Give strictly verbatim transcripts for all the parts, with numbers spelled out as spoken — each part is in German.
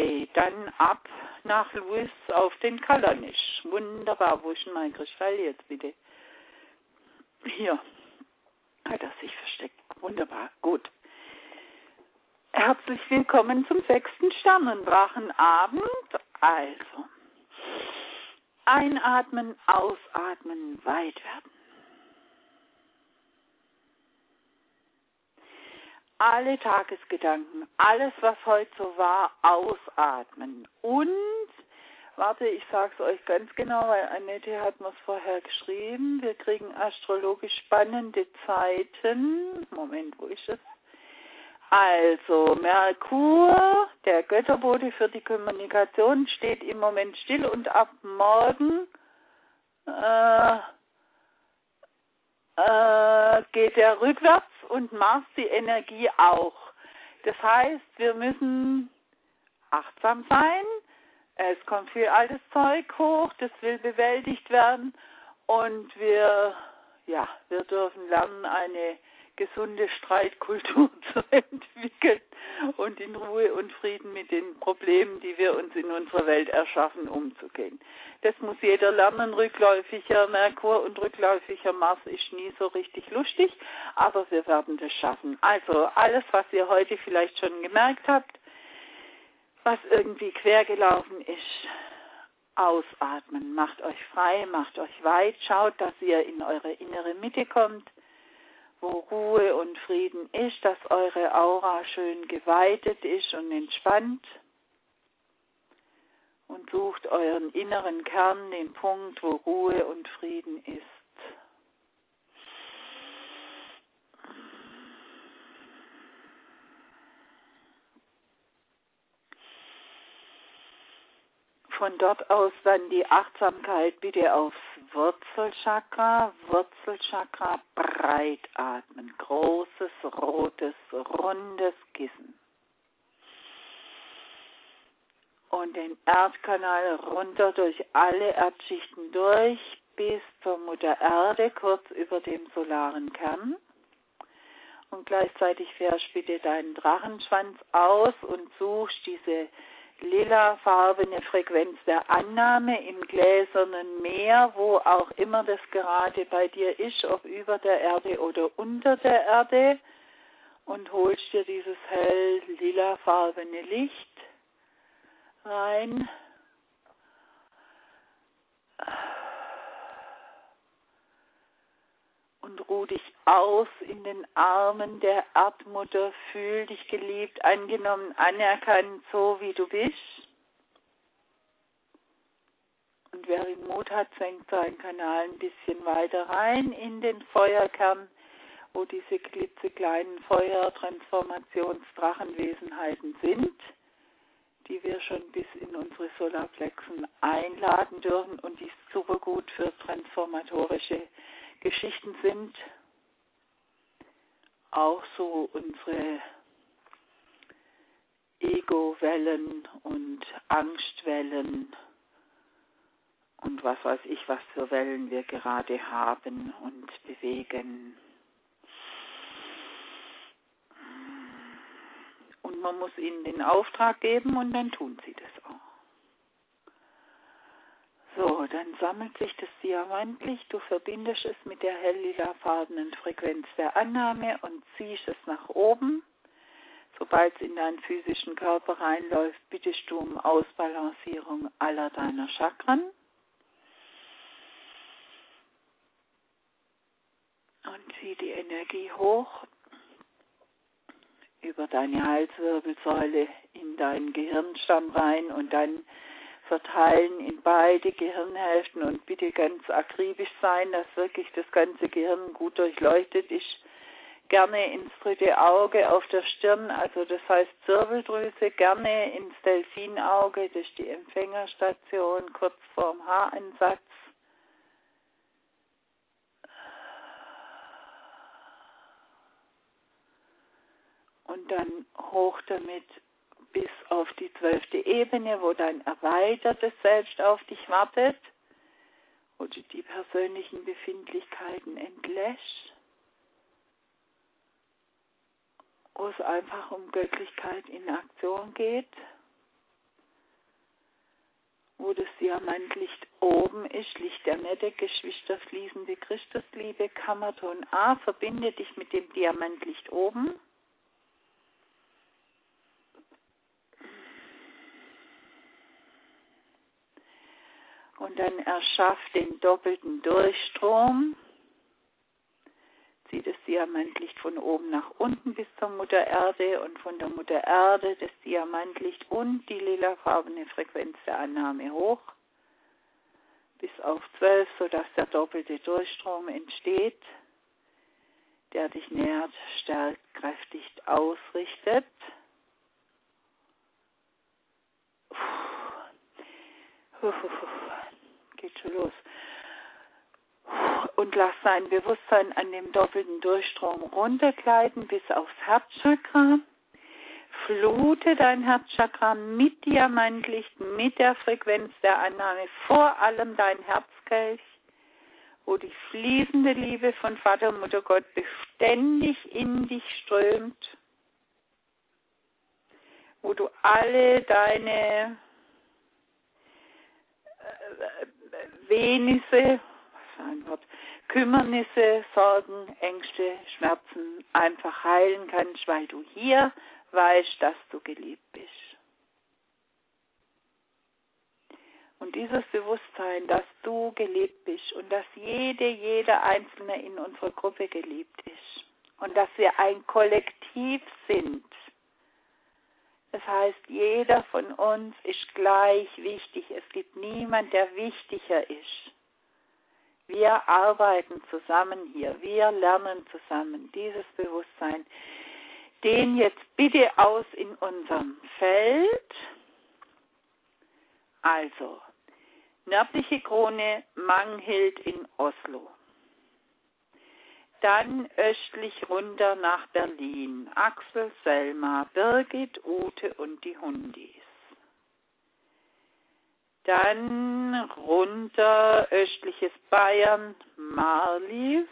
Okay, dann ab nach Louis auf den Kalanisch. Wunderbar, wo ist denn mein Kristall jetzt bitte? Hier. Hat er sich versteckt. Wunderbar, gut. Herzlich willkommen zum sechsten Sternendrachenabend. Also, einatmen, ausatmen, weit werden. Alle Tagesgedanken, alles, was heute so war, ausatmen. Und, warte, ich sage es euch ganz genau, weil Annette hat mir es vorher geschrieben, wir kriegen astrologisch spannende Zeiten. Moment, wo ist es? Also, Merkur, der Götterbote für die Kommunikation, steht im Moment still und ab morgen äh, äh, geht er rückwärts und Mars die Energie auch. Das heißt, wir müssen achtsam sein. Es kommt viel altes Zeug hoch, das will bewältigt werden und wir, ja, wir dürfen lernen, eine gesunde Streitkultur zu entwickeln und in Ruhe und Frieden mit den Problemen, die wir uns in unserer Welt erschaffen, umzugehen. Das muss jeder lernen. Rückläufiger Merkur und rückläufiger Mars ist nie so richtig lustig, aber wir werden das schaffen. Also alles, was ihr heute vielleicht schon gemerkt habt, was irgendwie quer gelaufen ist, ausatmen. Macht euch frei, macht euch weit, schaut, dass ihr in eure innere Mitte kommt, wo Ruhe und Frieden ist, dass eure Aura schön geweitet ist und entspannt. Und sucht euren inneren Kern, den Punkt, wo Ruhe und Frieden ist. Von dort aus dann die Achtsamkeit bitte aufs Wurzelchakra. Wurzelchakra breit atmen. Großes, rotes, rundes Kissen. Und den Erdkanal runter durch alle Erdschichten durch bis zur Mutter Erde, kurz über dem solaren Kern. Und gleichzeitig fährst bitte deinen Drachenschwanz aus und suchst diese lilafarbene Frequenz der Annahme im gläsernen Meer, wo auch immer das gerade bei dir ist, ob über der Erde oder unter der Erde, und holst dir dieses hell lilafarbene Licht rein. Und ruh dich aus in den Armen der Erdmutter, fühl dich geliebt, angenommen, anerkannt, so wie du bist. Und wer den Mut hat, senkt seinen Kanal ein bisschen weiter rein in den Feuerkern, wo diese klitzekleinen Feuertransformationsdrachenwesenheiten sind, die wir schon bis in unsere Solarplexen einladen dürfen und die super gut für transformatorische Geschichten sind. Auch so unsere Ego-Wellen und Angstwellen und was weiß ich, was für Wellen wir gerade haben und bewegen. Und man muss ihnen den Auftrag geben und dann tun sie das auch. So, dann sammelt sich das Diamantlicht, du verbindest es mit der hell-lilafarbenen Frequenz der Annahme und ziehst es nach oben. Sobald es in deinen physischen Körper reinläuft, bittest du um Ausbalancierung aller deiner Chakren. Und zieh die Energie hoch über deine Halswirbelsäule in deinen Gehirnstamm rein und dann verteilen in beide Gehirnhälften und bitte ganz akribisch sein, dass wirklich das ganze Gehirn gut durchleuchtet ist. Gerne ins dritte Auge auf der Stirn, also das heißt Zirbeldrüse, gerne ins Delfinauge, das ist die Empfängerstation kurz vorm Haaransatz. Und dann hoch damit bis auf die zwölfte Ebene, wo dein erweitertes Selbst auf dich wartet, wo du die persönlichen Befindlichkeiten entlässt, wo es einfach um Göttlichkeit in Aktion geht. wo das Diamantlicht oben ist, Licht der Mitte, Geschwister, fließende Christusliebe, Kammerton A, verbinde dich mit dem Diamantlicht oben. Und dann erschaff den doppelten Durchstrom. Zieh das Diamantlicht von oben nach unten bis zur Mutter Erde und von der Mutter Erde das Diamantlicht und die lilafarbene Frequenz der Annahme hoch bis auf zwölf, sodass der doppelte Durchstrom entsteht, der dich nährt, stärkt, kräftigt, ausrichtet. Geht schon los. Und lass dein Bewusstsein an dem doppelten Durchstrom runtergleiten bis aufs Herzchakra. Flute dein Herzchakra mit Diamantlicht, mit der Frequenz der Annahme, vor allem dein Herzkelch, wo die fließende Liebe von Vater und Mutter Gott beständig in dich strömt, wo du alle deine Wehnisse, was für ein Wort, Kümmernisse, Sorgen, Ängste, Schmerzen einfach heilen kannst, weil du hier weißt, dass du geliebt bist. Und dieses Bewusstsein, dass du geliebt bist und dass jede, jeder Einzelne in unserer Gruppe geliebt ist und dass wir ein Kollektiv sind. Das heißt, jeder von uns ist gleich wichtig. Es gibt niemand, der wichtiger ist. Wir arbeiten zusammen hier. Wir lernen zusammen dieses Bewusstsein. Den jetzt bitte aus in unserem Feld. Also, nördliche Krone Manghild in Oslo. Dann östlich runter nach Berlin. Axel, Selma, Birgit, Ute und die Hundis. Dann runter östliches Bayern, Marlies.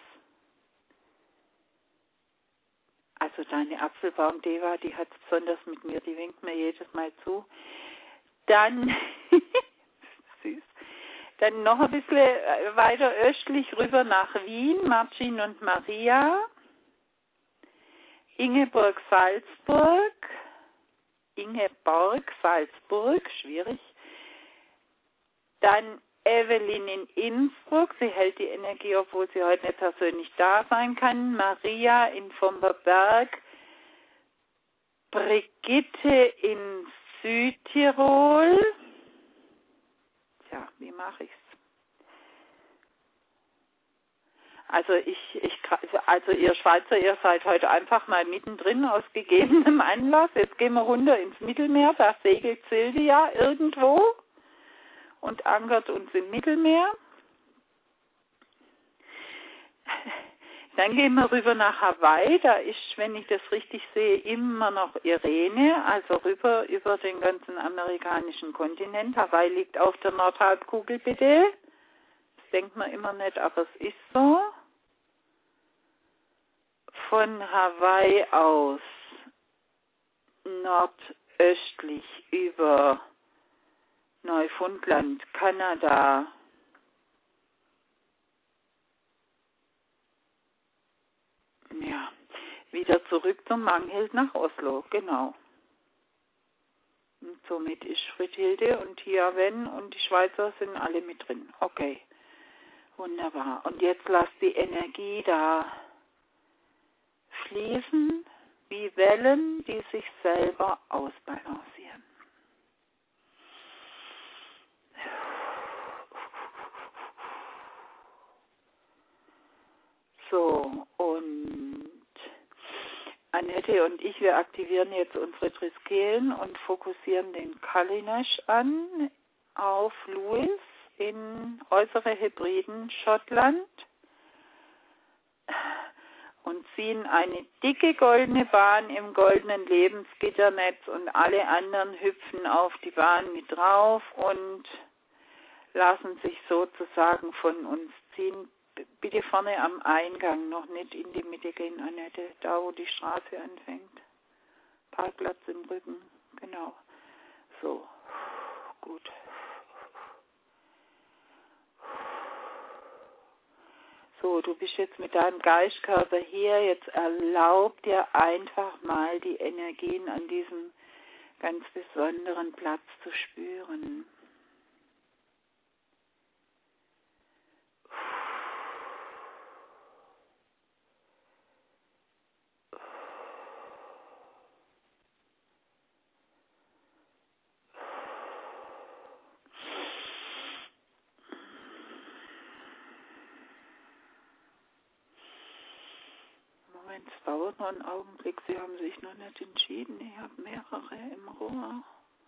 Also deine Apfelbaum-Deva, die hat es besonders mit mir, die winkt mir jedes Mal zu. Dann, süß. Dann noch ein bisschen weiter östlich rüber nach Wien, Martin und Maria, Ingeborg Salzburg, Ingeborg Salzburg, schwierig. Dann Evelyn in Innsbruck, sie hält die Energie, obwohl sie heute nicht persönlich da sein kann. Maria in Vomberberg, Brigitte in Südtirol. Tja, wie mache ich's? Also ich, ich, also ihr Schweizer, ihr seid heute einfach mal mittendrin aus gegebenem Anlass. Jetzt gehen wir runter ins Mittelmeer, da segelt Silvia irgendwo und ankert uns im Mittelmeer. Dann gehen wir rüber nach Hawaii, da ist, wenn ich das richtig sehe, immer noch Irene, also rüber über den ganzen amerikanischen Kontinent. Hawaii liegt auf der Nordhalbkugel, bitte. Das denkt man immer nicht, aber es ist so. Von Hawaii aus nordöstlich über Neufundland, Kanada, ja, wieder zurück zum Manghild nach Oslo, genau. Und somit ist Friedhilde und Tiaven und die Schweizer sind alle mit drin. Okay, wunderbar. Und jetzt lasst die Energie da fließen wie Wellen, die sich selber ausbalancieren. So, und Annette und ich, wir aktivieren jetzt unsere Triskelen und fokussieren den Kalinesh an auf Lewis in Äußere Hebriden, Schottland und ziehen eine dicke goldene Bahn im goldenen Lebensgitternetz und alle anderen hüpfen auf die Bahn mit drauf und lassen sich sozusagen von uns ziehen. Bitte vorne am Eingang, noch nicht in die Mitte gehen, Annette, da wo die Straße anfängt. Parkplatz im Rücken, genau. So, gut. So, du bist jetzt mit deinem Geistkörper hier. Jetzt erlaub dir einfach mal die Energien an diesem ganz besonderen Platz zu spüren. Moment, es dauert noch einen Augenblick. Sie haben sich noch nicht entschieden. Ich habe mehrere im Rohr.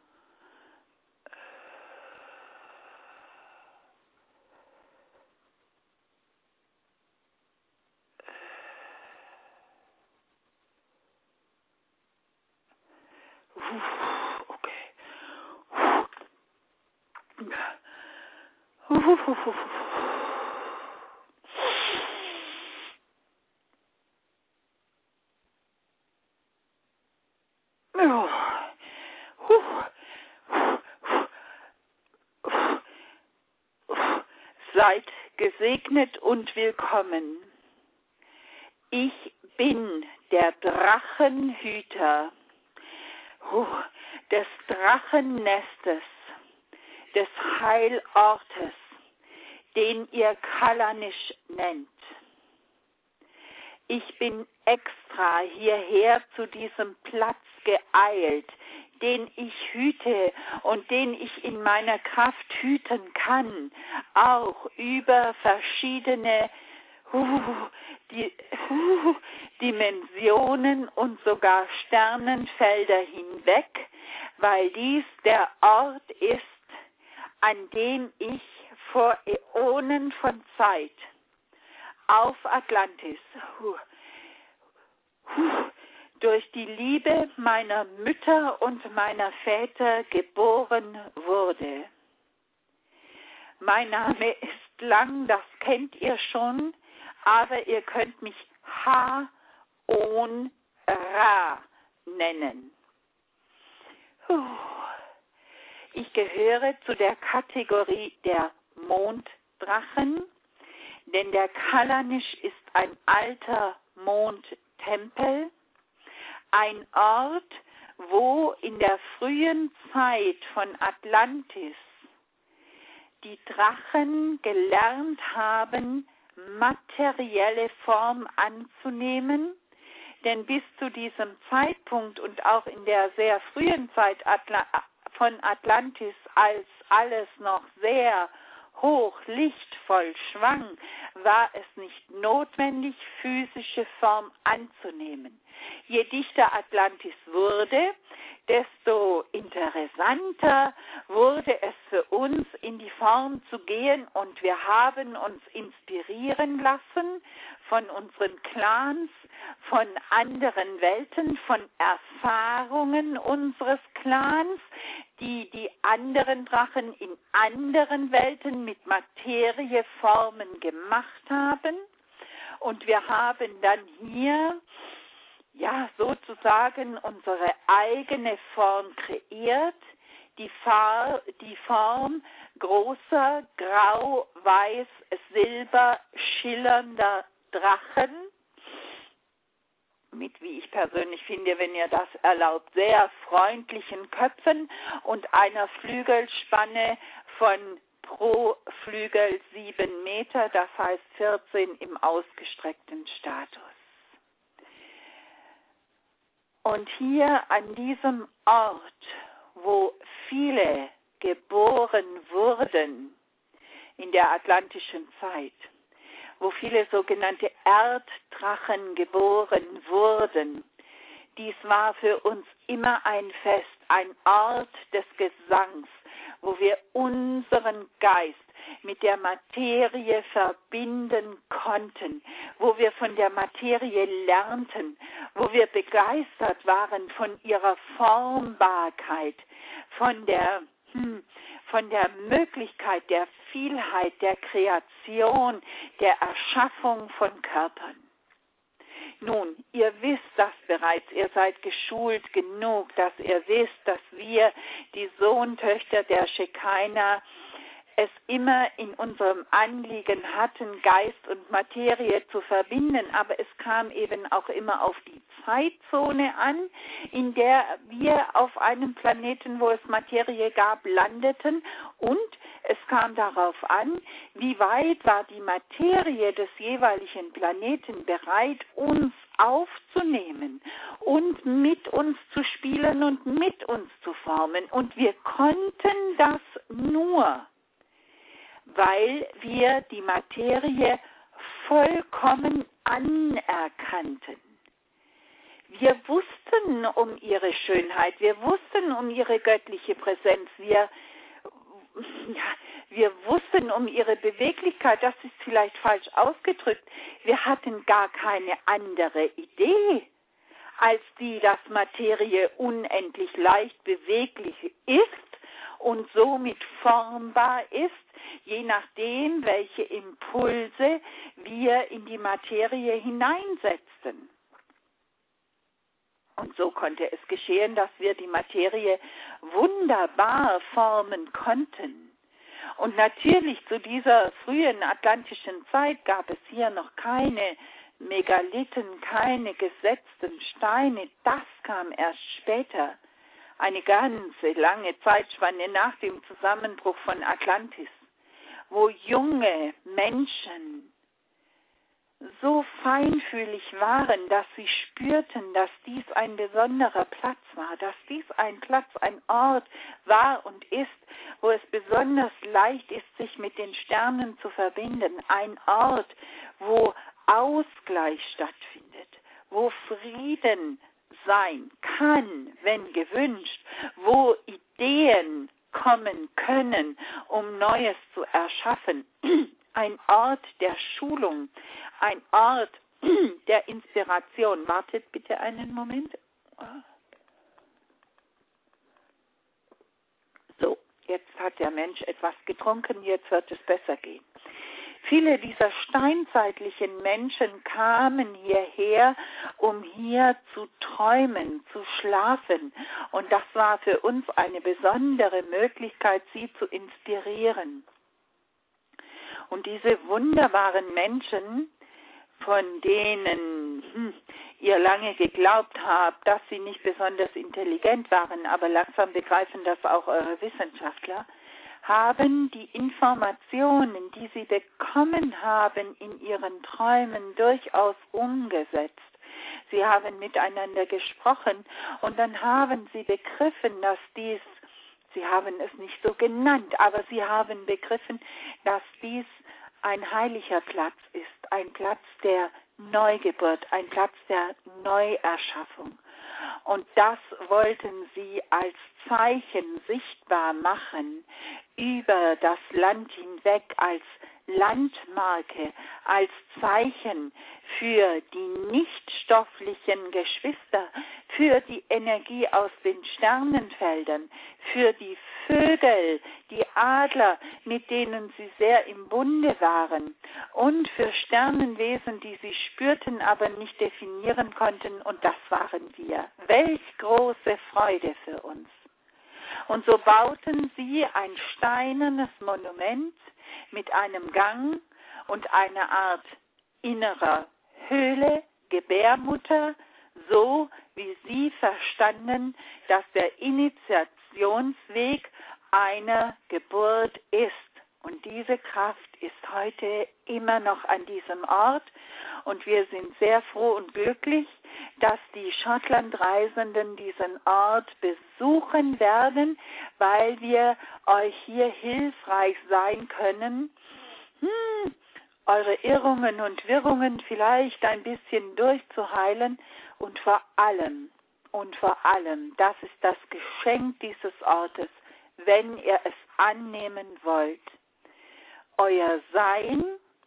Okay. Seid gesegnet und willkommen. Ich bin der Drachenhüter des Drachennestes, des Heilortes, den ihr Kalanisch nennt. Ich bin extra hierher zu diesem Platz geeilt, den ich hüte und den ich in meiner Kraft hüten kann, auch über verschiedene uh, die, uh, Dimensionen und sogar Sternenfelder hinweg, weil dies der Ort ist, an dem ich vor Äonen von Zeit auf Atlantis uh, uh, durch die Liebe meiner Mütter und meiner Väter geboren wurde. Mein Name ist lang, das kennt ihr schon, aber ihr könnt mich Ha-On-Ra nennen. Ich gehöre zu der Kategorie der Monddrachen, denn der Kalanisch ist ein alter Mondtempel, ein Ort, wo in der frühen Zeit von Atlantis die Drachen gelernt haben, materielle Form anzunehmen, denn bis zu diesem Zeitpunkt und auch in der sehr frühen Zeit Atla- von Atlantis, als alles noch sehr hoch lichtvoll schwang, war es nicht notwendig, physische Form anzunehmen. Je dichter Atlantis wurde, desto interessanter wurde es für uns, in die Form zu gehen, und wir haben uns inspirieren lassen von unseren Clans, von anderen Welten, von Erfahrungen unseres Clans, die die anderen Drachen in anderen Welten mit Materieformen gemacht haben. Und wir haben dann hier ja sozusagen unsere eigene Form kreiert, die, Far- die Form großer, grau, weiß, silber, schillernder Drachen, mit, wie ich persönlich finde, wenn ihr das erlaubt, sehr freundlichen Köpfen und einer Flügelspanne von pro Flügel sieben Meter, das heißt vierzehn im ausgestreckten Status. Und hier an diesem Ort, wo viele geboren wurden in der atlantischen Zeit, wo viele sogenannte Erddrachen geboren wurden, dies war für uns immer ein Fest, ein Ort des Gesangs, wo wir unseren Geist mit der Materie verbinden konnten, wo wir von der Materie lernten, wo wir begeistert waren von ihrer Formbarkeit, von der, hm, von der Möglichkeit der Vielheit, der Kreation, der Erschaffung von Körpern. Nun, ihr wisst das bereits, ihr seid geschult genug, dass ihr wisst, dass wir, die Sohntöchter der Shekinah, es immer in unserem Anliegen hatten, Geist und Materie zu verbinden, aber es kam eben auch immer auf die Zeitzone an, in der wir auf einem Planeten, wo es Materie gab, landeten, und es kam darauf an, wie weit war die Materie des jeweiligen Planeten bereit, uns aufzunehmen und mit uns zu spielen und mit uns zu formen. Und wir konnten das nur, weil wir die Materie vollkommen anerkannten. Wir wussten um ihre Schönheit, wir wussten um ihre göttliche Präsenz, wir, ja, wir wussten um ihre Beweglichkeit, das ist vielleicht falsch ausgedrückt. Wir hatten gar keine andere Idee, als die, dass Materie unendlich leicht beweglich ist und somit formbar ist, je nachdem, welche Impulse wir in die Materie hineinsetzten. Und so konnte es geschehen, dass wir die Materie wunderbar formen konnten. Und natürlich zu dieser frühen atlantischen Zeit gab es hier noch keine Megalithen, keine gesetzten Steine. Das kam erst später. Eine ganze lange Zeitspanne nach dem Zusammenbruch von Atlantis, wo junge Menschen so feinfühlig waren, dass sie spürten, dass dies ein besonderer Platz war, dass dies ein Platz, ein Ort war und ist, wo es besonders leicht ist, sich mit den Sternen zu verbinden. Ein Ort, wo Ausgleich stattfindet, wo Frieden sein kann, wenn gewünscht, wo Ideen kommen können, um Neues zu erschaffen. Ein Ort der Schulung, ein Ort der Inspiration. Wartet bitte einen Moment. So, jetzt hat der Mensch etwas getrunken, jetzt wird es besser gehen. Viele dieser steinzeitlichen Menschen kamen hierher, um hier zu träumen, zu schlafen. Und das war für uns eine besondere Möglichkeit, sie zu inspirieren. Und diese wunderbaren Menschen, von denen hm, ihr lange geglaubt habt, dass sie nicht besonders intelligent waren, aber langsam begreifen das auch eure Wissenschaftler, haben die Informationen, die sie bekommen haben in ihren Träumen, durchaus umgesetzt. Sie haben miteinander gesprochen und dann haben sie begriffen, dass dies, sie haben es nicht so genannt, aber sie haben begriffen, dass dies ein heiliger Platz ist, ein Platz der Neugeburt, ein Platz der Neuerschaffung. Und das wollten sie als Zeichen sichtbar machen über das Land hinweg, als Landmarke, als Zeichen für die nichtstofflichen Geschwister, für die Energie aus den Sternenfeldern, für die Vögel, die Adler, mit denen sie sehr im Bunde waren, und für Sternenwesen, die sie spürten, aber nicht definieren konnten, und das waren wir. Welch große Freude für uns! Und so bauten sie ein steinernes Monument mit einem Gang und einer Art innerer Höhle, Gebärmutter, so wie sie verstanden, dass der Initiationsweg einer Geburt ist. Und diese Kraft ist heute immer noch an diesem Ort. Und wir sind sehr froh und glücklich, dass die Schottlandreisenden diesen Ort besuchen werden, weil wir euch hier hilfreich sein können, hm, eure Irrungen und Wirrungen vielleicht ein bisschen durchzuheilen und vor allem, und vor allem, das ist das Geschenk dieses Ortes, wenn ihr es annehmen wollt, euer Sein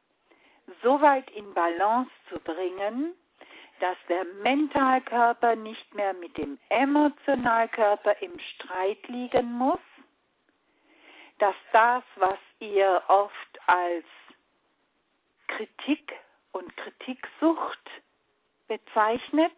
so weit in Balance zu bringen, dass der Mentalkörper nicht mehr mit dem Emotionalkörper im Streit liegen muss, dass das, was ihr oft als Kritik und Kritiksucht bezeichnet,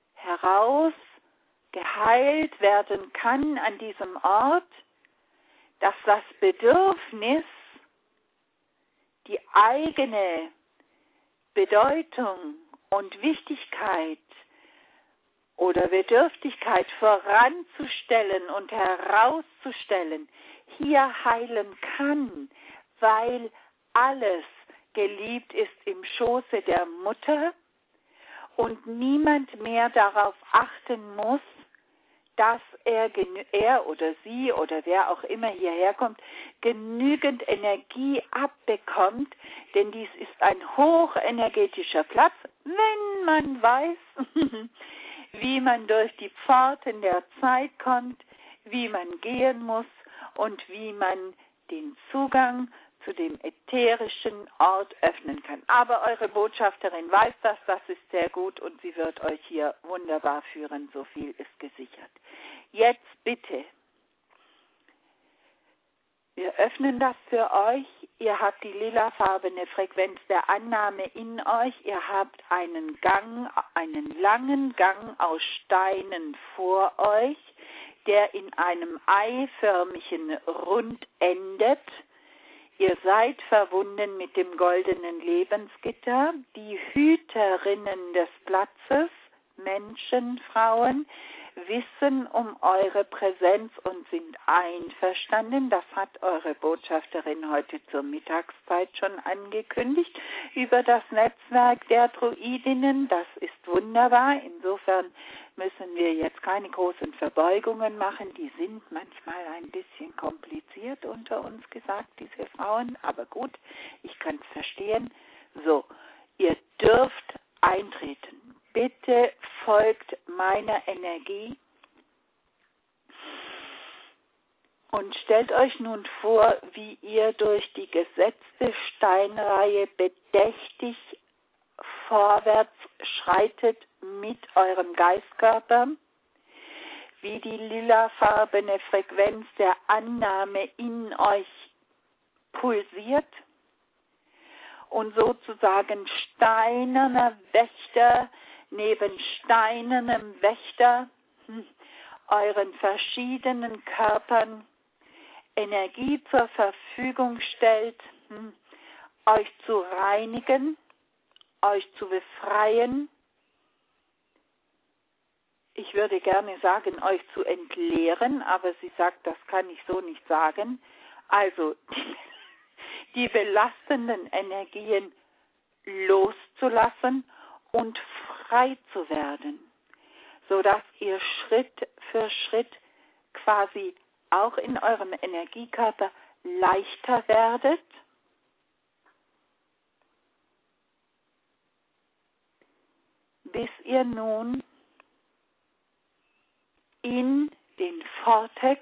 heraus geheilt werden kann an diesem Ort, dass das Bedürfnis, die eigene Bedeutung und Wichtigkeit oder Bedürftigkeit voranzustellen und herauszustellen, hier heilen kann, weil alles geliebt ist im Schoße der Mutter und niemand mehr darauf achten muss, dass er, er oder sie oder wer auch immer hierher kommt, genügend Energie abbekommt, denn dies ist ein hochenergetischer Platz, wenn man weiß, wie man durch die Pforten der Zeit kommt, wie man gehen muss und wie man den Zugang zu dem ätherischen Ort öffnen kann. Aber eure Botschafterin weiß das, das ist sehr gut und sie wird euch hier wunderbar führen, so viel ist gesichert. Jetzt bitte, wir öffnen das für euch, ihr habt die lilafarbene Frequenz der Annahme in euch, ihr habt einen Gang, einen langen Gang aus Steinen vor euch, der in einem eiförmigen Rund endet. Ihr seid verbunden mit dem goldenen Lebensgitter, die Hüterinnen des Platzes, Menschen, Frauen, wissen um eure Präsenz und sind einverstanden. Das hat eure Botschafterin heute zur Mittagszeit schon angekündigt über das Netzwerk der Druidinnen. Das ist wunderbar. Insofern müssen wir jetzt keine großen Verbeugungen machen. Die sind manchmal ein bisschen kompliziert unter uns gesagt, diese Frauen. Aber gut, ich kann es verstehen. So, ihr dürft eintreten. Bitte folgt meiner Energie und stellt euch nun vor, wie ihr durch die gesetzte Steinreihe bedächtig vorwärts schreitet mit eurem Geistkörper, wie die lilafarbene Frequenz der Annahme in euch pulsiert und sozusagen steinerner Wächter neben steinernem Wächter hm, euren verschiedenen Körpern Energie zur Verfügung stellt, hm, euch zu reinigen, euch zu befreien. Ich würde gerne sagen, euch zu entleeren, aber sie sagt, das kann ich so nicht sagen. Also die, die belastenden Energien loszulassen und frei zu werden, sodass ihr Schritt für Schritt quasi auch in eurem Energiekörper leichter werdet, bis ihr nun in den Vortex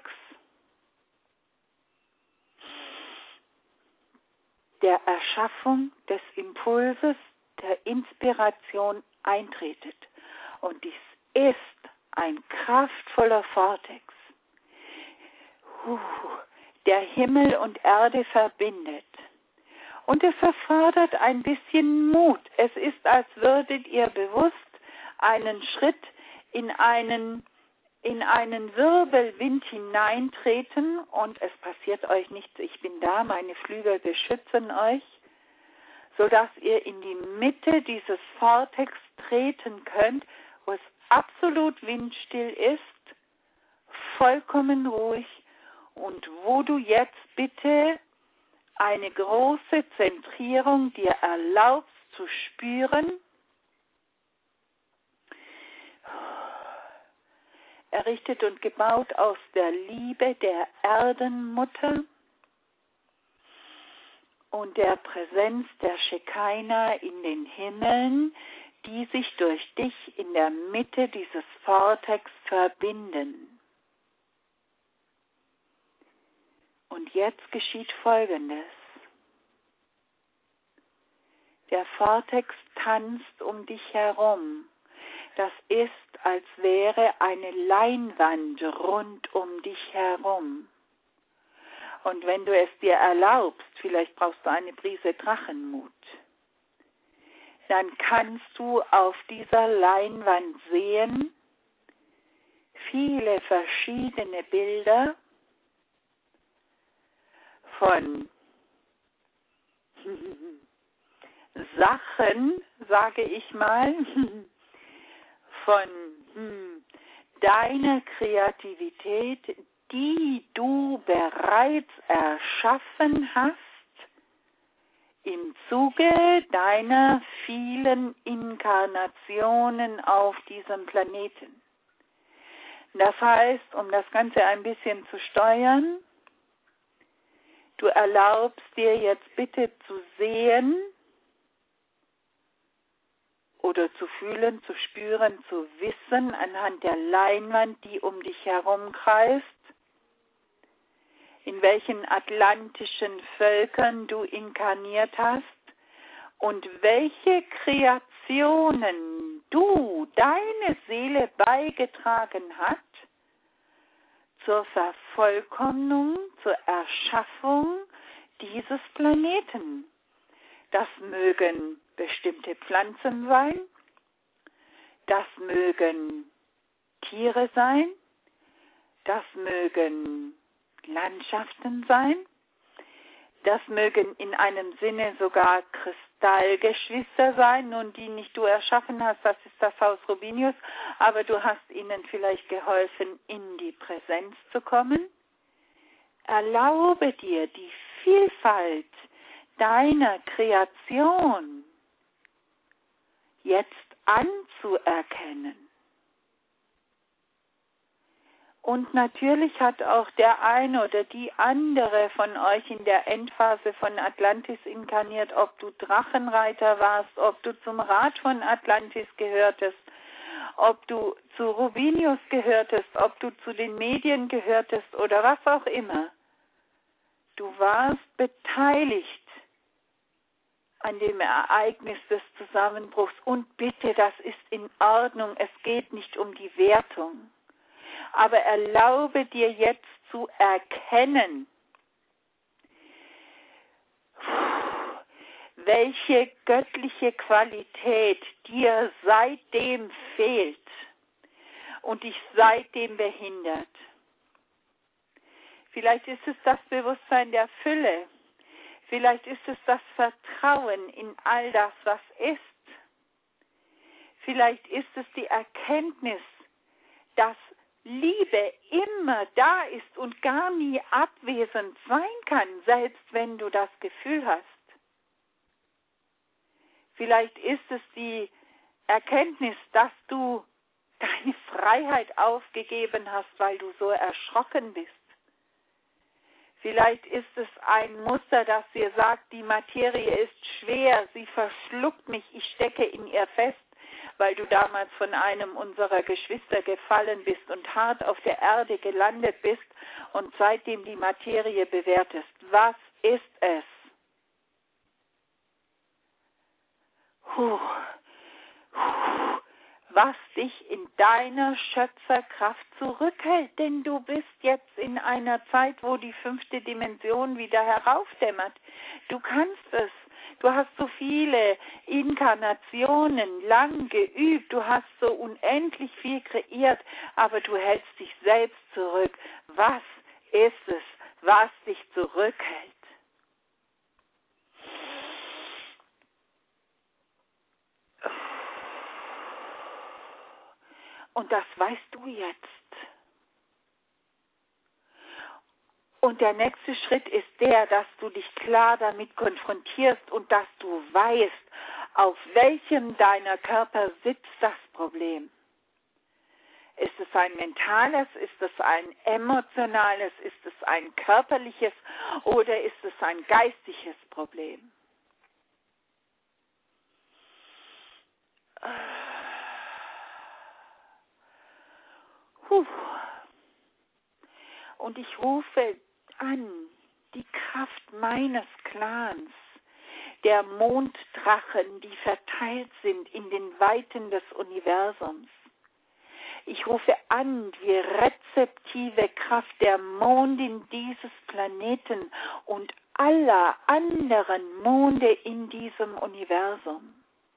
der Erschaffung des Impulses, der Inspiration eintretet. Und dies ist ein kraftvoller Vortex, der Himmel und Erde verbindet. Und es erfordert ein bisschen Mut. Es ist, als würdet ihr bewusst einen Schritt in einen, in einen Wirbelwind hineintreten und es passiert euch nichts. Ich bin da, meine Flügel beschützen euch, sodass ihr in die Mitte dieses Vortex treten könnt, wo es absolut windstill ist, vollkommen ruhig und wo du jetzt bitte eine große Zentrierung dir erlaubst zu spüren, errichtet und gebaut aus der Liebe der Erdenmutter und der Präsenz der Shekinah in den Himmeln, die sich durch dich in der Mitte dieses Vortex verbinden. Und jetzt geschieht Folgendes. Der Vortex tanzt um dich herum. Das ist, als wäre eine Leinwand rund um dich herum. Und wenn du es dir erlaubst, vielleicht brauchst du eine Prise Drachenmut, dann kannst du auf dieser Leinwand sehen viele verschiedene Bilder von Sachen, sage ich mal, von hm, deiner Kreativität, die du bereits erschaffen hast im Zuge deiner vielen Inkarnationen auf diesem Planeten. Das heißt, um das Ganze ein bisschen zu steuern, du erlaubst dir jetzt bitte zu sehen oder zu fühlen, zu spüren, zu wissen anhand der Leinwand, die um dich herum kreist, in welchen atlantischen Völkern du inkarniert hast und welche Kreationen du, deine Seele beigetragen hat zur Vervollkommnung, zur Erschaffung dieses Planeten. Das mögen bestimmte Pflanzen sein, das mögen Tiere sein, das mögen Landschaften sein, das mögen in einem Sinne sogar Kristallgeschwister sein, nun die nicht du erschaffen hast, das ist das Haus Rubinius, aber du hast ihnen vielleicht geholfen, in die Präsenz zu kommen. Erlaube dir die Vielfalt deiner Kreation jetzt anzuerkennen. Und natürlich hat auch der eine oder die andere von euch in der Endphase von Atlantis inkarniert, ob du Drachenreiter warst, ob du zum Rat von Atlantis gehörtest, ob du zu Rubinius gehörtest, ob du zu den Medien gehörtest oder was auch immer. Du warst beteiligt an dem Ereignis des Zusammenbruchs. Und bitte, das ist in Ordnung, es geht nicht um die Wertung. Aber erlaube dir jetzt zu erkennen, welche göttliche Qualität dir seitdem fehlt und dich seitdem behindert. Vielleicht ist es das Bewusstsein der Fülle. Vielleicht ist es das Vertrauen in all das, was ist. Vielleicht ist es die Erkenntnis, dass Liebe immer da ist und gar nie abwesend sein kann, selbst wenn du das Gefühl hast. Vielleicht ist es die Erkenntnis, dass du deine Freiheit aufgegeben hast, weil du so erschrocken bist. Vielleicht ist es ein Muster, das dir sagt, die Materie ist schwer, sie verschluckt mich, ich stecke in ihr fest, weil du damals von einem unserer Geschwister gefallen bist und hart auf der Erde gelandet bist und seitdem die Materie bewertest. Was ist es? Puh. Puh. Was dich in deiner Schöpferkraft zurückhält, denn du bist jetzt in einer Zeit, wo die fünfte Dimension wieder heraufdämmert. Du kannst es. Du hast so viele Inkarnationen lang geübt, du hast so unendlich viel kreiert, aber du hältst dich selbst zurück. Was ist es, was dich zurückhält? Und das weißt du jetzt. Und der nächste Schritt ist der, dass du dich klar damit konfrontierst und dass du weißt, auf welchem deiner Körper sitzt das Problem. Ist es ein mentales, ist es ein emotionales, ist es ein körperliches oder ist es ein geistiges Problem? Puh. Und ich rufe an die Kraft meines Clans, der Monddrachen, die verteilt sind in den Weiten des Universums. Ich rufe an die rezeptive Kraft der Mondin dieses Planeten und aller anderen Monde in diesem Universum.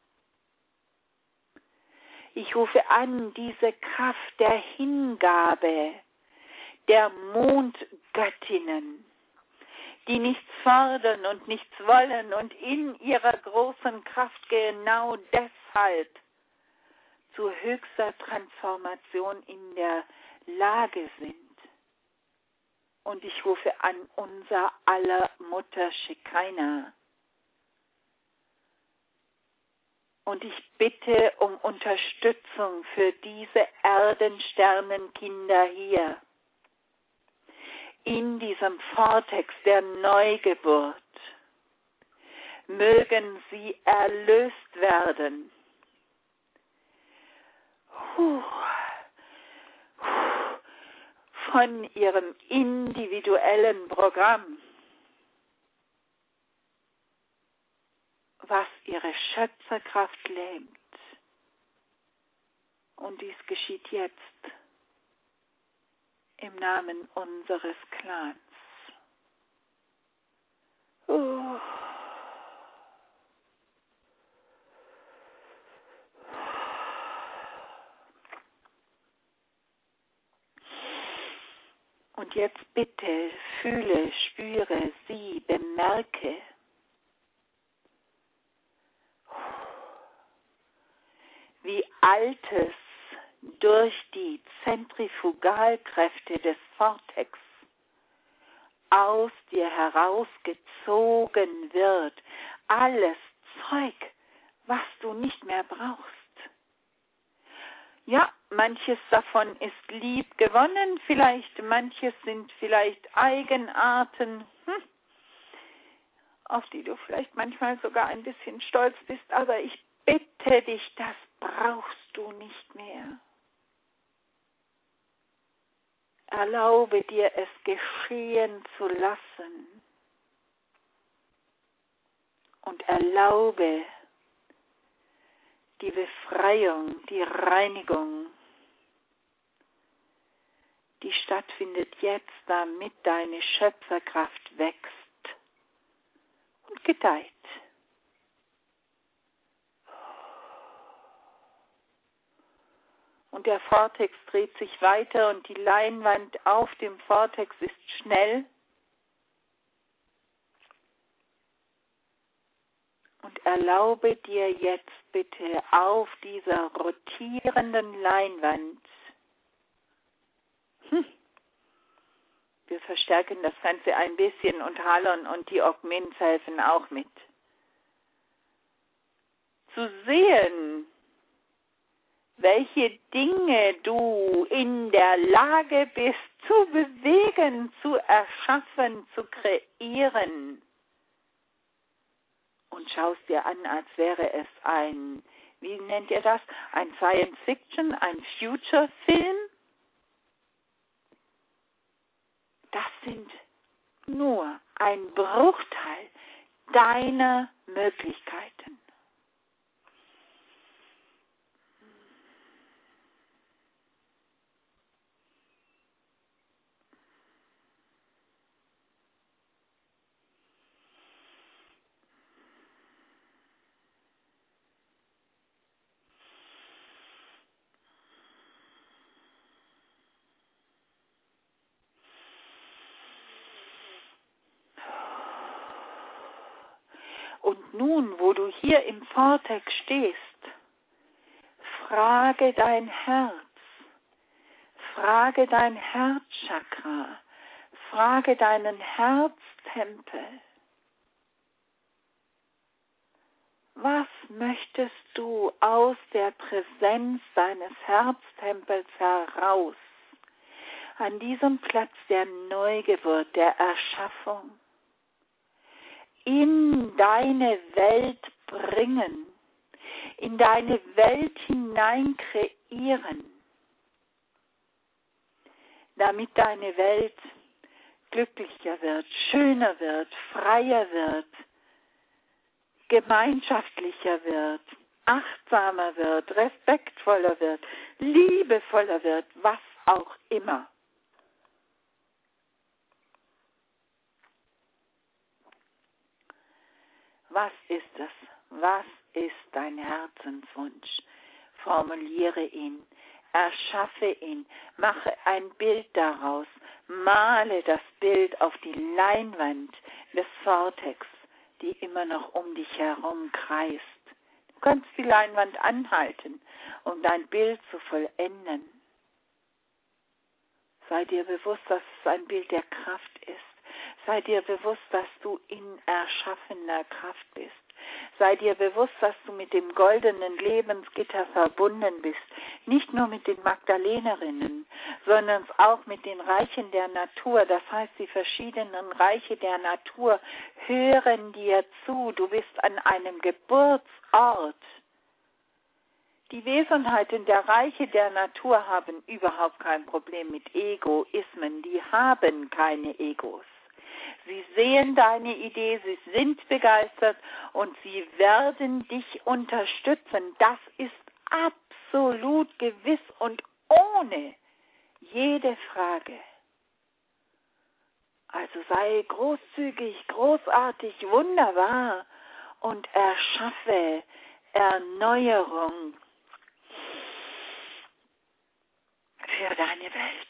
Ich rufe an diese Kraft der Hingabe, der Mondgöttinnen, die nichts fordern und nichts wollen und in ihrer großen Kraft genau deshalb zu höchster Transformation in der Lage sind. Und ich rufe an unser aller Mutter Shekinah. Und ich bitte um Unterstützung für diese Erdensternenkinder hier in diesem Vortex der Neugeburt. Mögen sie erlöst werden. Puh. Puh. Von ihrem individuellen Programm, was ihre Schöpferkraft lähmt. Und dies geschieht jetzt im Namen unseres Clans. Uh. Und jetzt bitte fühle, spüre, sieh, bemerke, wie Altes durch die Zentrifugalkräfte des Vortex aus dir herausgezogen wird. Alles Zeug, was du nicht mehr brauchst. Ja, manches davon ist lieb gewonnen, vielleicht manches sind vielleicht Eigenarten, hm, auf die du vielleicht manchmal sogar ein bisschen stolz bist, aber ich bitte dich, das brauchst du nicht mehr. Erlaube dir, es geschehen zu lassen und erlaube die Befreiung, die Reinigung, die stattfindet jetzt, damit deine Schöpferkraft wächst und gedeiht. Und der Vortex dreht sich weiter und die Leinwand auf dem Vortex ist schnell. Und erlaube dir jetzt bitte auf dieser rotierenden Leinwand, hm, wir verstärken das Ganze ein bisschen und Halon und die Augments helfen auch mit, zu sehen, welche Dinge du in der Lage bist zu bewegen, zu erschaffen, zu kreieren. Und schaust dir an, als wäre es ein, wie nennt ihr das, ein Science Fiction, ein Future-Film. Das sind nur ein Bruchteil deiner Möglichkeiten. Und nun, wo du hier im Vortex stehst, frage dein Herz, frage dein Herzchakra, frage deinen Herztempel. Was möchtest du aus der Präsenz deines Herztempels heraus, an diesem Platz der Neugeburt, der Erschaffung, in deine Welt bringen, in deine Welt hinein kreieren, damit deine Welt glücklicher wird, schöner wird, freier wird, gemeinschaftlicher wird, achtsamer wird, respektvoller wird, liebevoller wird, was auch immer. Was ist es? Was ist dein Herzenswunsch? Formuliere ihn. erschaffe ihn, mache ein Bild daraus, male das Bild auf die Leinwand des Vortex, die immer noch um dich herum kreist. Du kannst die Leinwand anhalten, um dein Bild zu vollenden. Sei dir bewusst, dass es ein Bild der Kraft ist. Sei dir bewusst, dass du in erschaffener Kraft bist. Sei dir bewusst, dass du mit dem goldenen Lebensgitter verbunden bist. Nicht nur mit den Magdalenerinnen, sondern auch mit den Reichen der Natur. Das heißt, die verschiedenen Reiche der Natur hören dir zu. Du bist an einem Geburtsort. Die Wesenheiten der Reiche der Natur haben überhaupt kein Problem mit Egoismen. Die haben keine Egos. Sie sehen deine Idee, sie sind begeistert und sie werden dich unterstützen. Das ist absolut gewiss und ohne jede Frage. Also sei großzügig, großartig, wunderbar und erschaffe Erneuerung für deine Welt.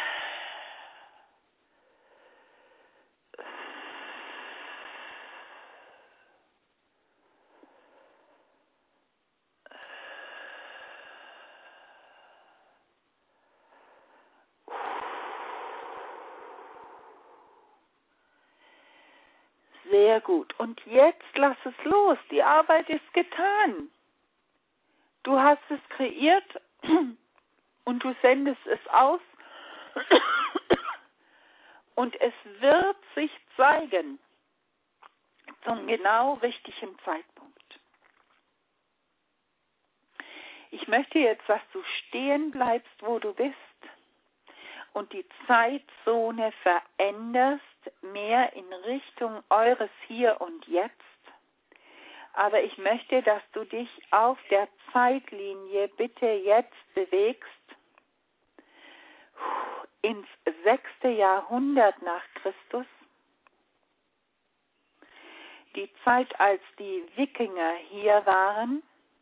Sehr gut. Und jetzt lass es los. Die Arbeit ist getan. Du hast es kreiert und du sendest es aus und es wird sich zeigen zum genau richtigen Zeitpunkt. Ich möchte jetzt, dass du stehen bleibst, wo du bist und die Zeitzone veränderst, mehr in Richtung eures Hier und Jetzt. Aber ich möchte, dass du dich auf der Zeitlinie bitte jetzt bewegst ins sechste Jahrhundert nach Christus. Die Zeit, als die Wikinger hier waren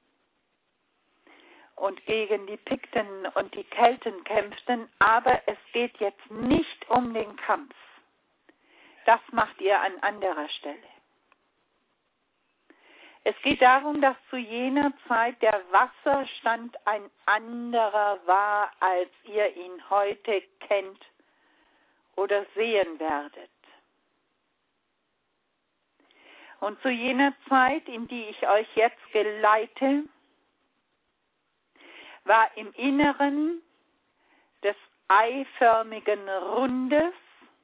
und gegen die Pikten und die Kelten kämpften, aber es geht jetzt nicht um den Kampf. Das macht ihr an anderer Stelle. Es geht darum, dass zu jener Zeit der Wasserstand ein anderer war, als ihr ihn heute kennt oder sehen werdet. Und zu jener Zeit, in die ich euch jetzt geleite, war im Inneren des eiförmigen Rundes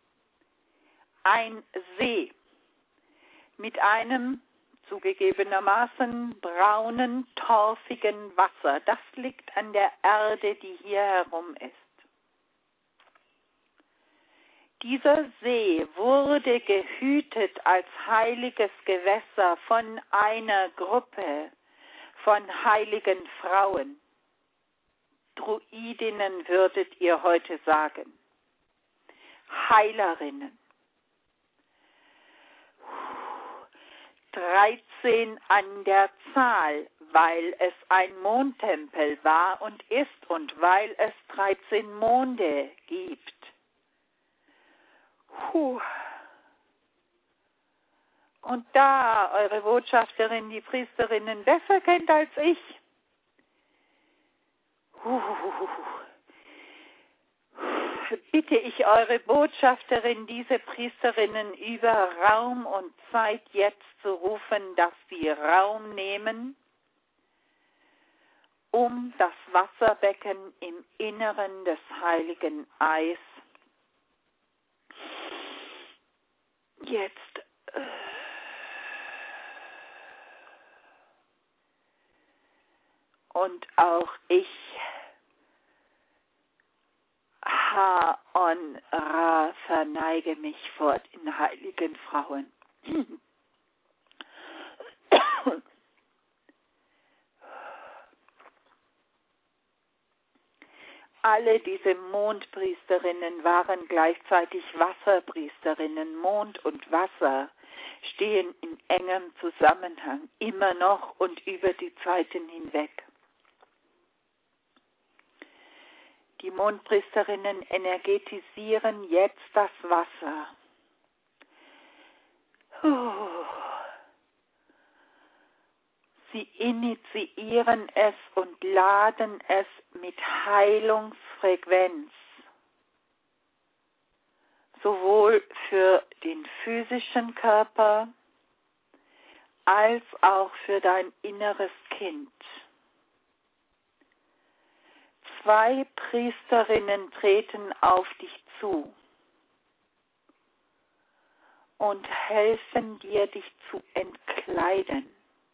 ein See mit einem zugegebenermaßen braunen, torfigen Wasser. Das liegt an der Erde, die hier herum ist. Dieser See wurde gehütet als heiliges Gewässer von einer Gruppe von heiligen Frauen. Druidinnen würdet ihr heute sagen. Heilerinnen. dreizehn an der Zahl, weil es ein Mondtempel war und ist und weil es dreizehn Monde gibt. Puh. Und da eure Botschafterin die Priesterinnen besser kennt als ich, puh, bitte ich eure Botschafterin, diese Priesterinnen über Raum und Zeit jetzt zu rufen, dass sie Raum nehmen, um das Wasserbecken im Inneren des heiligen Eis jetzt und auch ich Ha-on-Ra verneige mich vor den heiligen Frauen. Alle diese Mondpriesterinnen waren gleichzeitig Wasserpriesterinnen. Mond und Wasser stehen in engem Zusammenhang, immer noch und über die Zeiten hinweg. Die Mondpriesterinnen energetisieren jetzt das Wasser. Sie initiieren es und laden es mit Heilungsfrequenz, sowohl für den physischen Körper als auch für dein inneres Kind. Zwei Priesterinnen treten auf dich zu und helfen dir, dich zu entkleiden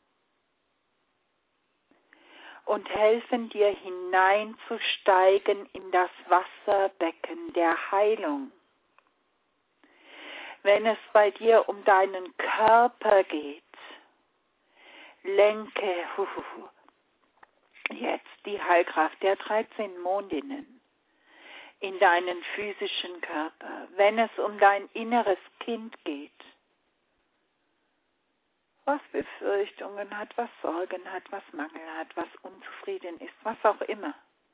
und helfen dir hineinzusteigen in das Wasserbecken der Heilung. Wenn es bei dir um deinen Körper geht, lenke jetzt die Heilkraft der dreizehn Mondinnen in deinen physischen Körper. Wenn es um dein inneres Kind geht, was Befürchtungen hat, was Sorgen hat, was Mangel hat, was unzufrieden ist, was auch immer,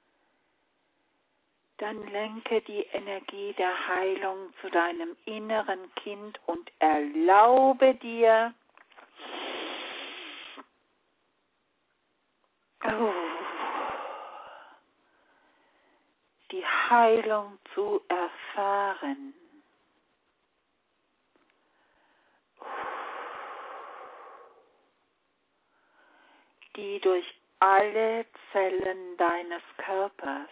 dann lenke die Energie der Heilung zu deinem inneren Kind und erlaube dir, oh, die Heilung zu erfahren. Die durch alle Zellen deines Körpers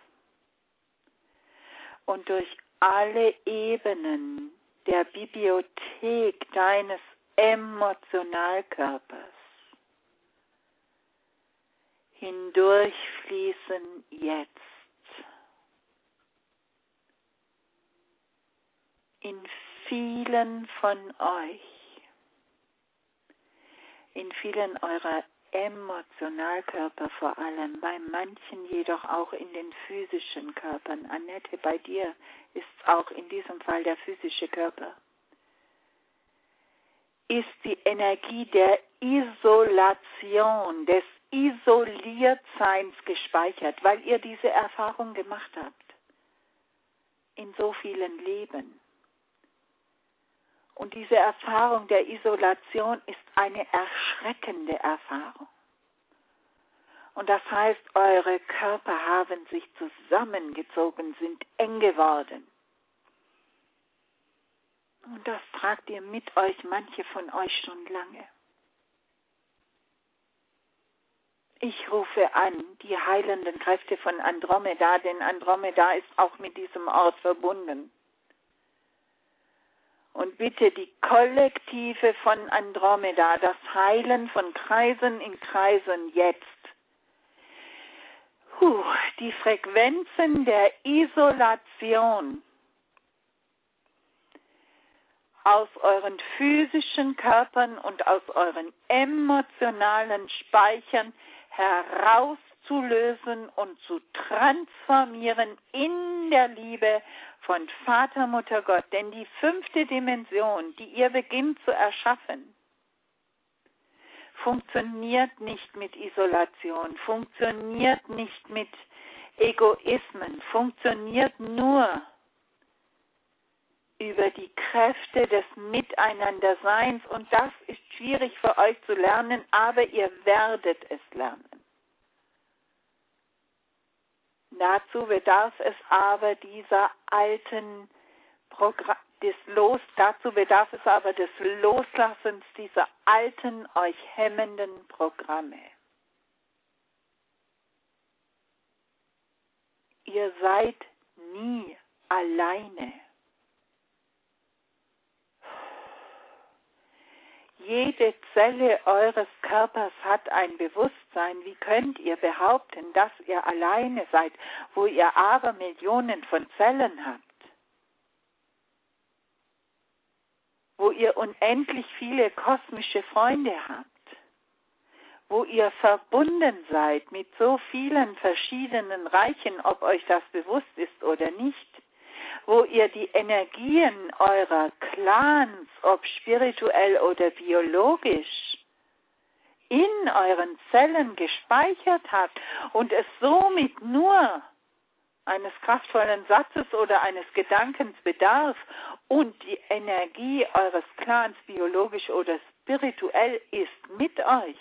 und durch alle Ebenen der Bibliothek deines Emotionalkörpers hindurchfließen jetzt in vielen von euch, in vielen eurer Emotionalkörper vor allem, bei manchen jedoch auch in den physischen Körpern. Annette, bei dir ist auch in diesem Fall der physische Körper. Ist die Energie der Isolation, des Isoliertseins gespeichert, weil ihr diese Erfahrung gemacht habt in so vielen Leben. Und diese Erfahrung der Isolation ist eine erschreckende Erfahrung. Und das heißt, eure Körper haben sich zusammengezogen, sind eng geworden. Und das tragt ihr mit euch, manche von euch schon lange. Ich rufe an die heilenden Kräfte von Andromeda, denn Andromeda ist auch mit diesem Ort verbunden. Und bitte die Kollektive von Andromeda, das Heilen von Kreisen in Kreisen jetzt. Puh, die Frequenzen der Isolation aus euren physischen Körpern und aus euren emotionalen Speichern herauszulösen und zu transformieren in der Liebe von Vater, Mutter, Gott. Denn die fünfte Dimension, die ihr beginnt zu erschaffen, funktioniert nicht mit Isolation, funktioniert nicht mit Egoismen, funktioniert nur über die Kräfte des Miteinanderseins. Und das ist schwierig für euch zu lernen, aber ihr werdet es lernen. Dazu bedarf es aber dieser alten Programm, des Los, dazu bedarf es aber des Loslassens dieser alten, euch hemmenden Programme. Ihr seid nie alleine. Jede Zelle eures Körpers hat ein Bewusstsein. Wie könnt ihr behaupten, dass ihr alleine seid, wo ihr aber Millionen von Zellen habt? Wo ihr unendlich viele kosmische Freunde habt? Wo ihr verbunden seid mit so vielen verschiedenen Reichen, ob euch das bewusst ist oder nicht? Wo ihr die Energien eurer Clans, ob spirituell oder biologisch, in euren Zellen gespeichert habt und es somit nur eines kraftvollen Satzes oder eines Gedankens bedarf und die Energie eures Clans biologisch oder spirituell ist mit euch.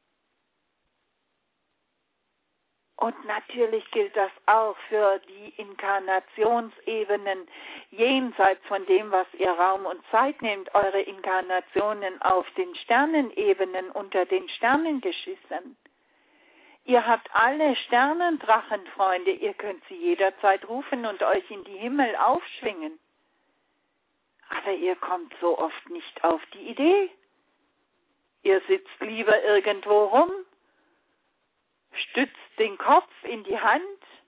Und natürlich gilt das auch für die Inkarnationsebenen jenseits von dem, was ihr Raum und Zeit nehmt, eure Inkarnationen auf den Sternenebenen unter den Sternengeschissen. Ihr habt alle Sternendrachenfreunde, ihr könnt sie jederzeit rufen und euch in die Himmel aufschwingen. Aber ihr kommt so oft nicht auf die Idee. Ihr sitzt lieber irgendwo rum, stützt den Kopf in die Hand,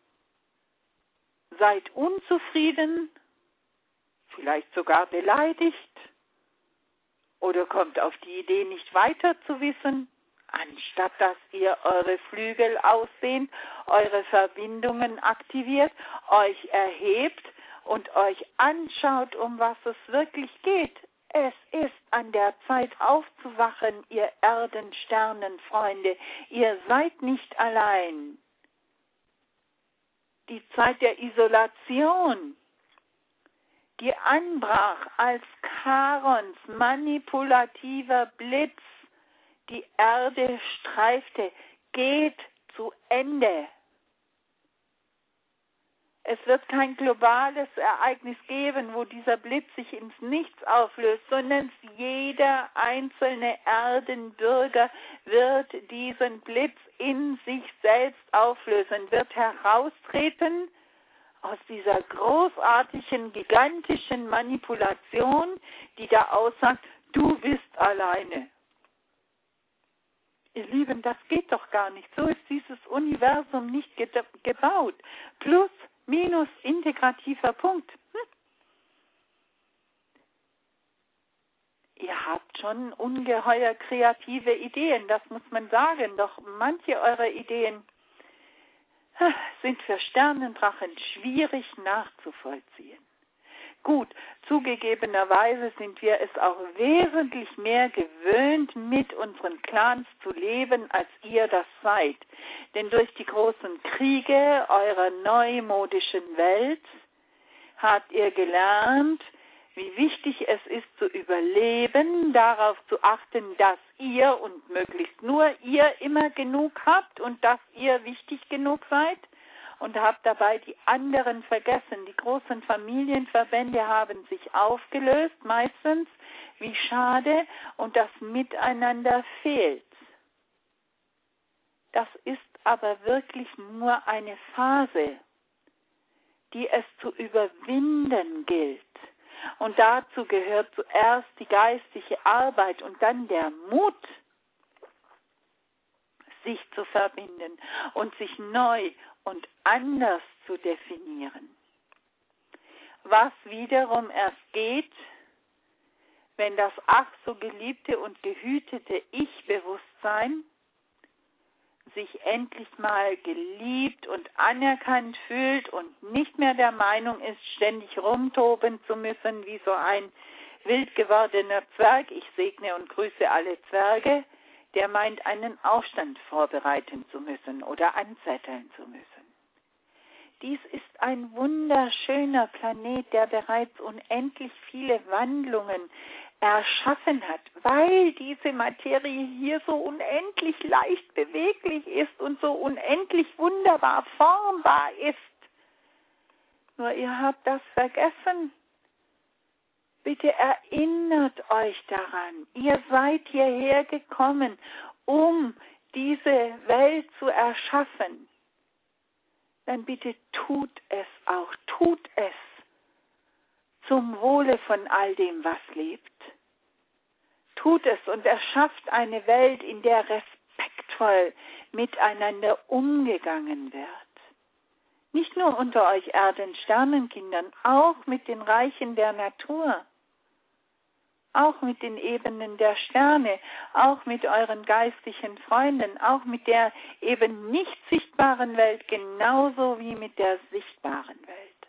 seid unzufrieden, vielleicht sogar beleidigt oder kommt auf die Idee, nicht weiter zu wissen, anstatt dass ihr eure Flügel ausdehnt, eure Verbindungen aktiviert, euch erhebt und euch anschaut, um was es wirklich geht. Es ist an der Zeit aufzuwachen, ihr Erdensternenfreunde. Ihr seid nicht allein. Die Zeit der Isolation, die anbrach, als Charons manipulativer Blitz die Erde streifte, geht zu Ende. Es wird kein globales Ereignis geben, wo dieser Blitz sich ins Nichts auflöst, sondern jeder einzelne Erdenbürger wird diesen Blitz in sich selbst auflösen, wird heraustreten aus dieser großartigen, gigantischen Manipulation, die da aussagt, du bist alleine. Ihr Lieben, das geht doch gar nicht. So ist dieses Universum nicht ge- gebaut. Plus, minus, integrativer Punkt. Hm. Ihr habt schon ungeheuer kreative Ideen, das muss man sagen. Doch manche eurer Ideen sind für Sternendrachen schwierig nachzuvollziehen. Gut, zugegebenerweise sind wir es auch wesentlich mehr gewöhnt, mit unseren Clans zu leben, als ihr das seid. Denn durch die großen Kriege eurer neumodischen Welt habt ihr gelernt, wie wichtig es ist zu überleben, darauf zu achten, dass ihr und möglichst nur ihr immer genug habt und dass ihr wichtig genug seid. Und habt dabei die anderen vergessen. Die großen Familienverbände haben sich aufgelöst, meistens, wie schade, und das Miteinander fehlt. Das ist aber wirklich nur eine Phase, die es zu überwinden gilt. Und dazu gehört zuerst die geistige Arbeit und dann der Mut, sich zu verbinden und sich neu und anders zu definieren. Was wiederum erst geht, wenn das ach so geliebte und gehütete Ich-Bewusstsein sich endlich mal geliebt und anerkannt fühlt und nicht mehr der Meinung ist, ständig rumtoben zu müssen wie so ein wild gewordener Zwerg. Ich segne und grüße alle Zwerge, der meint, einen Aufstand vorbereiten zu müssen oder anzetteln zu müssen. Dies ist ein wunderschöner Planet, der bereits unendlich viele Wandlungen erschaffen hat, weil diese Materie hier so unendlich leicht beweglich ist und so unendlich wunderbar formbar ist. Nur ihr habt das vergessen. Bitte erinnert euch daran, ihr seid hierher gekommen, um diese Welt zu erschaffen. Dann bitte tut es auch, tut es zum Wohle von all dem, was lebt. Tut es und erschafft eine Welt, in der respektvoll miteinander umgegangen wird. Nicht nur unter euch Erden-Sternenkindern, auch mit den Reichen der Natur. Auch mit den Ebenen der Sterne, auch mit euren geistlichen Freunden, auch mit der eben nicht sichtbaren Welt, genauso wie mit der sichtbaren Welt.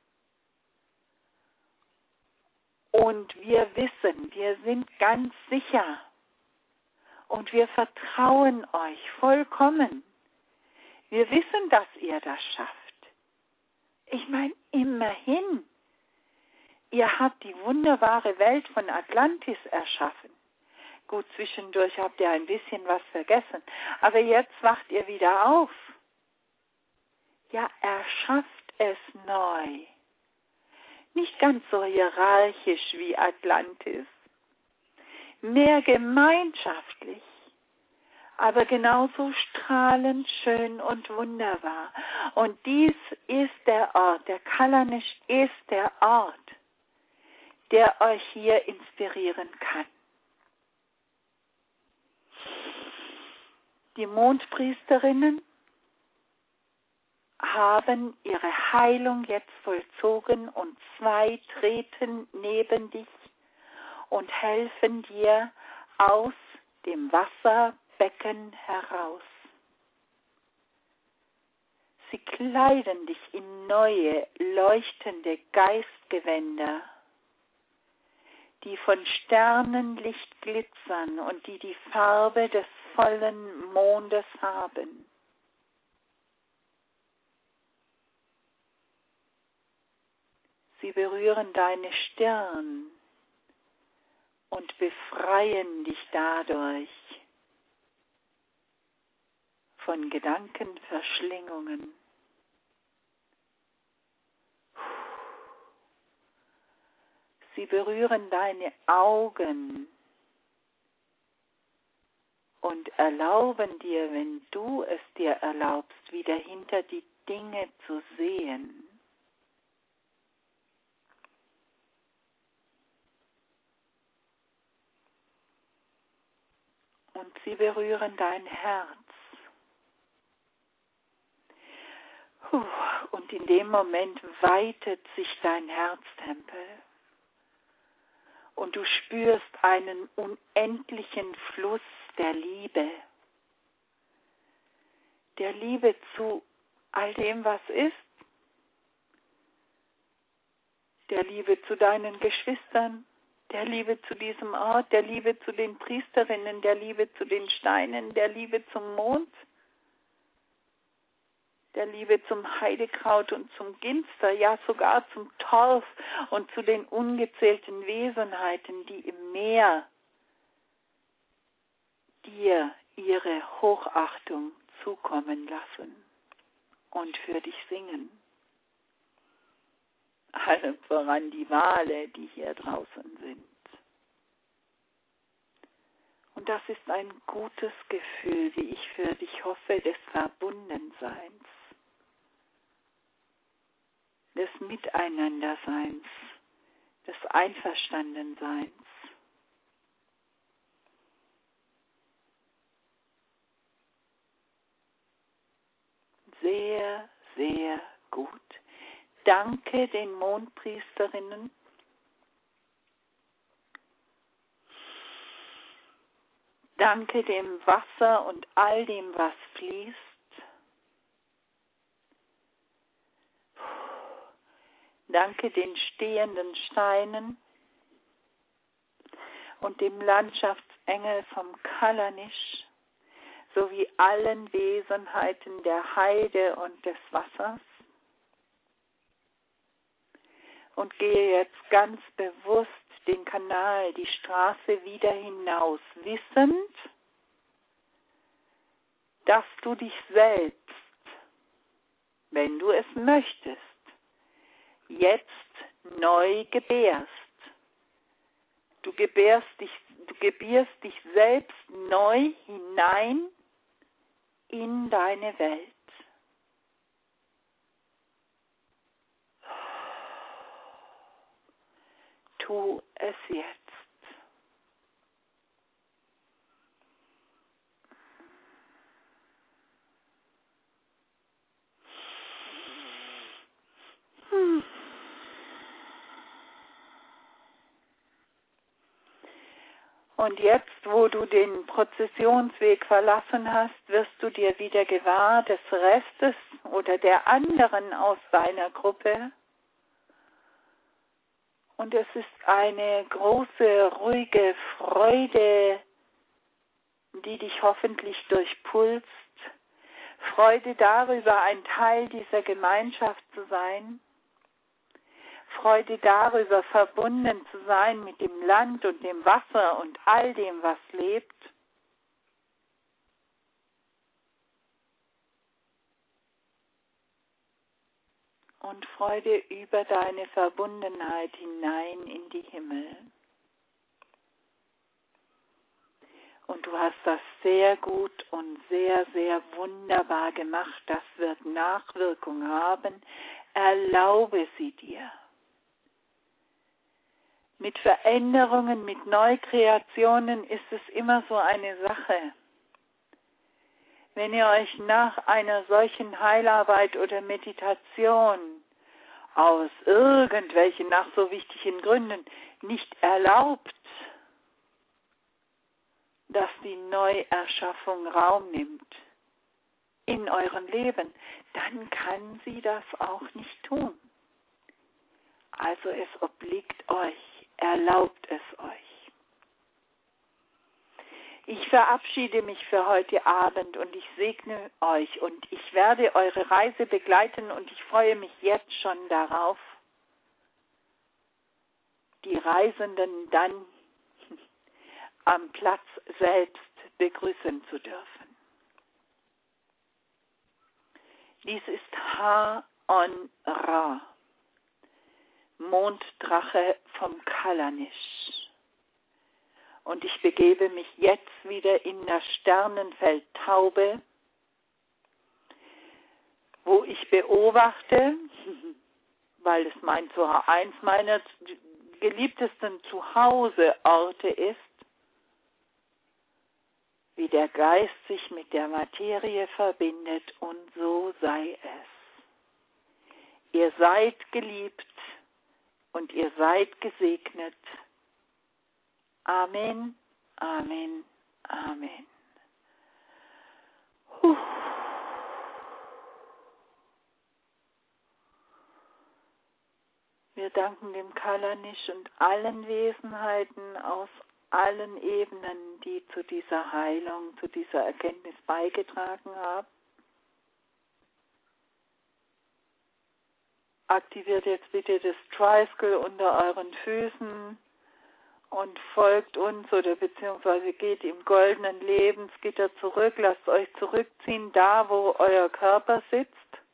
Und wir wissen, wir sind ganz sicher und wir vertrauen euch vollkommen. Wir wissen, dass ihr das schafft. Ich meine, immerhin, ihr habt die wunderbare Welt von Atlantis erschaffen. Gut, zwischendurch habt ihr ein bisschen was vergessen, aber jetzt wacht ihr wieder auf. Ja, erschafft es neu. Nicht ganz so hierarchisch wie Atlantis, mehr gemeinschaftlich, aber genauso strahlend schön und wunderbar. Und dies ist der Ort, der Kallanisch ist der Ort, der euch hier inspirieren kann. Die Mondpriesterinnen haben ihre Heilung jetzt vollzogen und zwei treten neben dich und helfen dir aus dem Wasserbecken heraus. Sie kleiden dich in neue, leuchtende Geistgewänder, die von Sternenlicht glitzern und die die Farbe des vollen Mondes haben. Sie berühren deine Stirn und befreien dich dadurch von Gedankenverschlingungen. Sie berühren deine Augen und erlauben dir, wenn du es dir erlaubst, wieder hinter die Dinge zu sehen. Und sie berühren dein Herz. Und in dem Moment weitet sich dein Herztempel. Und du spürst einen unendlichen Fluss der Liebe. Der Liebe zu all dem, was ist. Der Liebe zu deinen Geschwistern. Der Liebe zu diesem Ort, der Liebe zu den Priesterinnen, der Liebe zu den Steinen, der Liebe zum Mond, der Liebe zum Heidekraut und zum Ginster, ja sogar zum Torf und zu den ungezählten Wesenheiten, die im Meer dir ihre Hochachtung zukommen lassen und für dich singen. Allem voran die Wale, die hier draußen sind. Und das ist ein gutes Gefühl, wie ich für dich hoffe, des Verbundenseins, des Miteinanderseins, des Einverstandenseins. Sehr, sehr gut. Danke den Mondpriesterinnen. Danke dem Wasser und all dem, was fließt. Danke den stehenden Steinen und dem Landschaftsengel vom Kallanisch sowie allen Wesenheiten der Heide und des Wassers. Und gehe jetzt ganz bewusst den Kanal, die Straße wieder hinaus, wissend, dass du dich selbst, wenn du es möchtest, jetzt neu gebärst. Du gebärst dich, du gebärst dich selbst neu hinein in deine Welt. Tu es jetzt. Hm. Und jetzt, wo du den Prozessionsweg verlassen hast, wirst du dir wieder gewahr des Restes oder der anderen aus deiner Gruppe. Und es ist eine große, ruhige Freude, die dich hoffentlich durchpulst, Freude darüber, ein Teil dieser Gemeinschaft zu sein. Freude darüber, verbunden zu sein mit dem Land und dem Wasser und all dem, was lebt. Und Freude über deine Verbundenheit hinein in die Himmel. Und du hast das sehr gut und sehr, sehr wunderbar gemacht. Das wird Nachwirkung haben. Erlaube sie dir. Mit Veränderungen, mit Neukreationen ist es immer so eine Sache. Wenn ihr euch nach einer solchen Heilarbeit oder Meditation aus irgendwelchen, nach so wichtigen Gründen nicht erlaubt, dass die Neuerschaffung Raum nimmt in eurem Leben, dann kann sie das auch nicht tun. Also es obliegt euch, erlaubt es euch. Ich verabschiede mich für heute Abend und ich segne euch und ich werde eure Reise begleiten und ich freue mich jetzt schon darauf, die Reisenden dann am Platz selbst begrüßen zu dürfen. Dies ist Ha-On-Ra, Monddrache vom Kalanisch. Und ich begebe mich jetzt wieder in das Sternenfeld Taube, wo ich beobachte, weil es mein Zuha- eins meiner geliebtesten Zuhauseorte ist, wie der Geist sich mit der Materie verbindet, und so sei es. Ihr seid geliebt und ihr seid gesegnet. Amen, Amen, Amen. Puh. Wir danken dem Kalanisch und allen Wesenheiten aus allen Ebenen, die zu dieser Heilung, zu dieser Erkenntnis beigetragen haben. Aktiviert jetzt bitte das Tricycle unter euren Füßen und folgt uns oder beziehungsweise geht im goldenen Lebensgitter zurück, lasst euch zurückziehen, da wo euer Körper sitzt.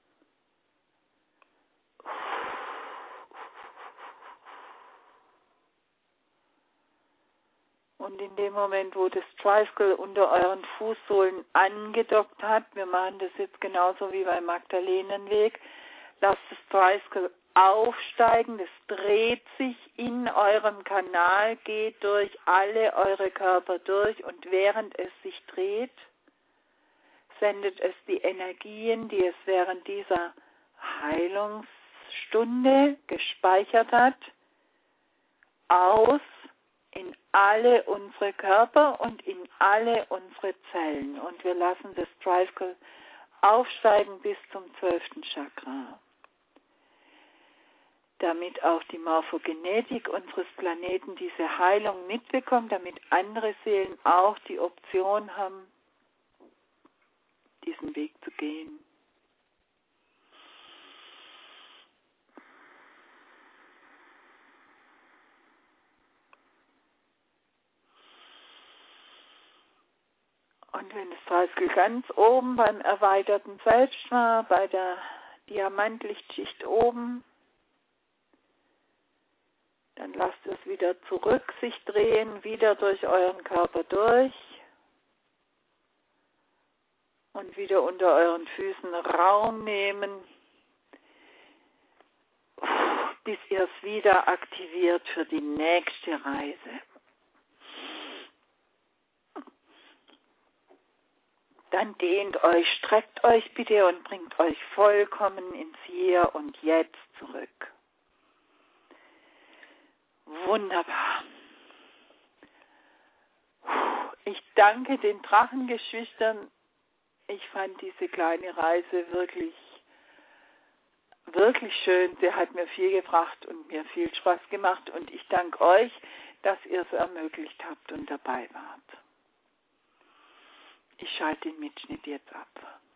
Und in dem Moment, wo das Tricycle unter euren Fußsohlen angedockt hat, wir machen das jetzt genauso wie beim Magdalenenweg, lasst das Tricycle aufsteigen, das dreht sich in eurem Kanal, geht durch alle eure Körper durch und während es sich dreht, sendet es die Energien, die es während dieser Heilungsstunde gespeichert hat, aus in alle unsere Körper und in alle unsere Zellen. Und wir lassen das Tricycle aufsteigen bis zum zwölften Chakra, damit auch die Morphogenetik unseres Planeten diese Heilung mitbekommt, damit andere Seelen auch die Option haben, diesen Weg zu gehen. Und wenn das Tricycle ganz oben beim erweiterten Selbst war, bei der Diamantlichtschicht oben, dann lasst es wieder zurück sich drehen, wieder durch euren Körper durch und wieder unter euren Füßen Raum nehmen, bis ihr es wieder aktiviert für die nächste Reise. Dann dehnt euch, streckt euch bitte und bringt euch vollkommen ins Hier und Jetzt zurück. Wunderbar. Ich danke den Drachengeschwistern. Ich fand diese kleine Reise wirklich, wirklich schön. Sie hat mir viel gebracht und mir viel Spaß gemacht. Und ich danke euch, dass ihr es ermöglicht habt und dabei wart. Ich schalte den Mitschnitt jetzt ab.